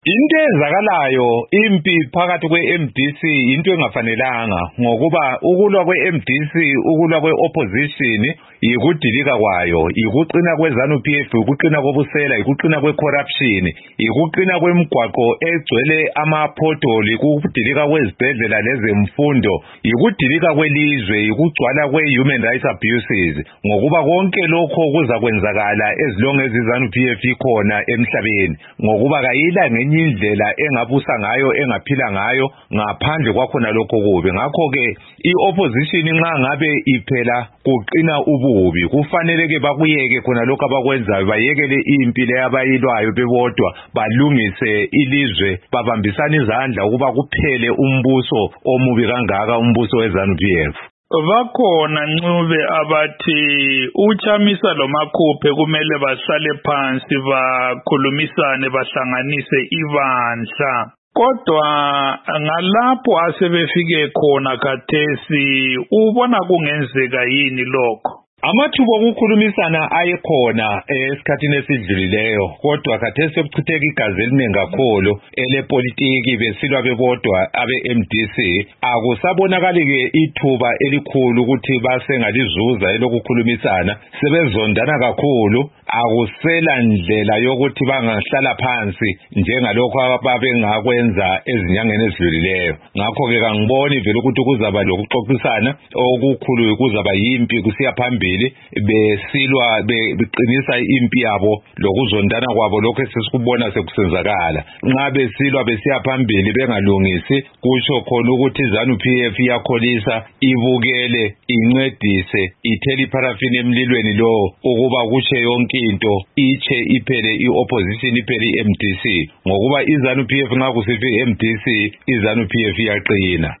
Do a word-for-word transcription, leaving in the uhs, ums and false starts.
Into ezakalayo impi phakathi kwe-M D C into engafanelanga ngokuba ukulwa kwe-M D C ukulwa kwe-opposition yikudilika kwayo ikuqina kwe-ZANU P F ukuqina kobusela ikuqina kwe-corruption ikuqina kwemigwaqo egcwele amaphodoli kudilika kwezibhedlela lezemfundo ikudilika kwelizwe ikugcwala kwe-human rights abuses ngokuba konke lokho kuza kwenzakala ezilonge ezizanu P F ikhona emhlabeni ngokuba kayila ngenye indlela engabusa ngayo engaphila ngayo ngaphandle kwakhona lokho kubi ngakho ke i-opposition nxa ngabe iphela kuqina ububi kufanele ke bakuyeke khona lokho abakwenzayo bayekele impi le abayilwayo bebodwa balungise ilizwe babambisana izandla ukuba kuphele umbuso omubi kangaka umbuso weZANU P F. Bakhona Ncube abathi uChamisa loMakhuphe kumele bahlale phansi bakhulumisane bahlanganise ibandla kodwa ngalapho asebefike khona khathesi ubona kungenzeka yini lokho? Amathuba okukhulumisana ayekhona esikhathini esidlulileyo kodwa khathesi sekuchitheka igazi eliningi kakhulu elepolitiki besilwa bebodwa abe-M D C akusabonakali ke ithuba elikhulu ukuthi basengalizuza elokukhulumisana sebezondana kakhulu akusela ndlela yokuthi bangahlala phansi njengalokho ababengakwenza ezinyangeni ezidlulileyo ngakho ke kangiboni vele ukuthi kuzaba lokuxoxisana okukhulu kuzaba yimpi kusiya phambili besilwa beqinisa impi yabo lokuzondana kwabo lokho sesikubona sekusenzakala nxa besilwa besiya phambili bengalungisi kusho khona ukuthi ZANU P F iyakholisa ibukele incedise itheli parafini emlilweni lo ukuba kushe yonke into iche iphele i-opposition iphele i-M D C ngokuba iZANU P F nxa kusifi i-M D C iZANU P F iyaqina.